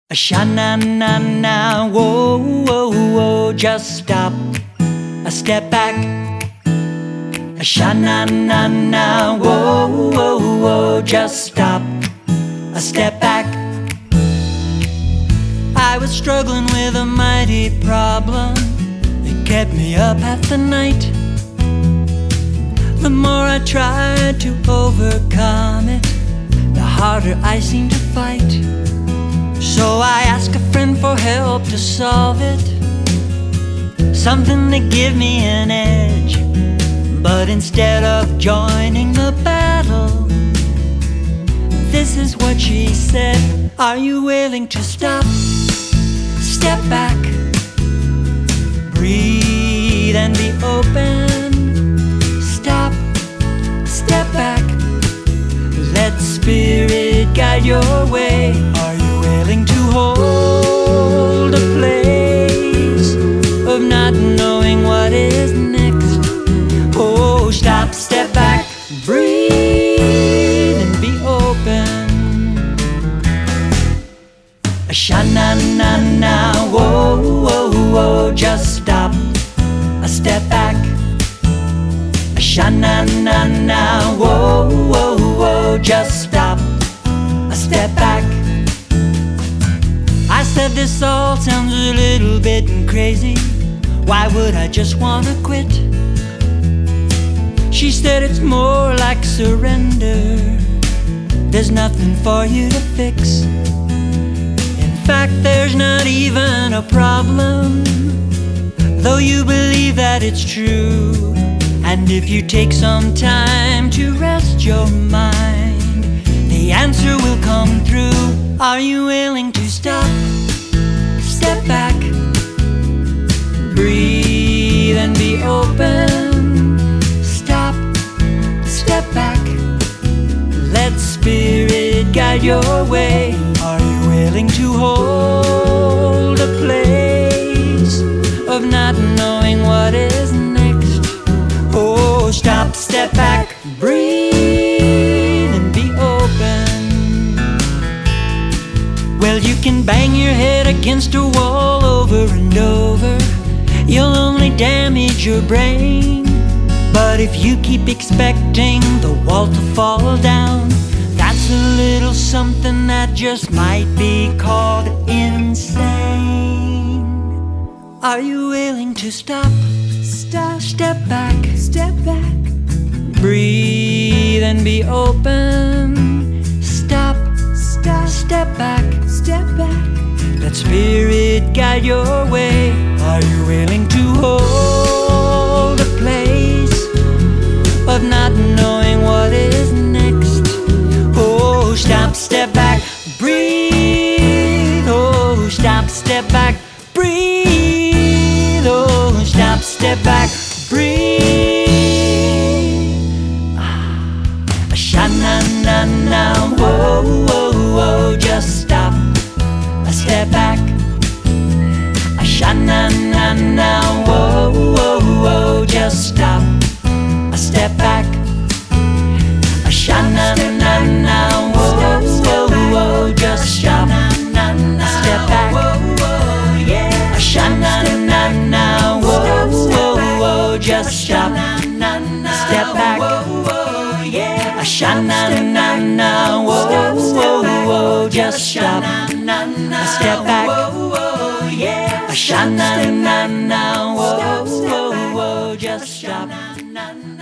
A sha-na-na-na, whoa, whoa, whoa, just stop, a step back. A sha-na-na-na, whoa, whoa, whoa, just stop, a step back. I was struggling with a mighty problem. It kept me up half the night. The more I tried to overcome it, the harder I seemed to fight. So I asked a friend for help to solve it, something to give me an edge. But instead of joining the battle, this is what she said: are you willing to stop, step back, breathe and be open? Stop, step back, let spirit guide your way. Are you willing to hold a place of not knowing what is next? Oh, stop, step back, breathe and be open. A sha-na-na-na, whoa, whoa, whoa, just stop, a step back. A sha-na-na-na, whoa, whoa, whoa, just stop, a step back. I said this all sounds a little bit crazy. Why would I just want to quit? She said it's more like surrender. There's nothing for you to fix. In fact, there's not even a problem, though you believe that it's true. And if you take some time to rest your mind, the answer will come through. Are you willing to stop, step back, breathe and be open? Stop, step back, let spirit guide your way. Are you willing to hold a place of not knowing what is next? Oh, stop, step back, breathe and be open. Well, you can bang your head against a wall over and over. You'll only damage your brain. But if you keep expecting the wall to fall down, that's a little something that just might be called insane. Are you willing to stop, step back, breathe and be open? Stop, step back, let spirit guide your way. Are you willing to hold a place of not knowing what is next? Oh, stop, step back, breathe. Oh, stop, step back, breathe. Oh, stop, step back, breathe. A sha-na-na-na, whoa, whoa, whoa, just stop, a step back. A sha-na-na-na, whoa, whoa, whoa, just stop, a step back. A sha-na-na-na, whoa, whoa, whoa, just stop, a step back. A sha-na-na-na, whoa, whoa, whoa, just stop, step back. A sha-na-na-na, whoa, whoa, whoa, just stop, a step back. A sha-na-na-na, whoa, whoa, whoa, just stop.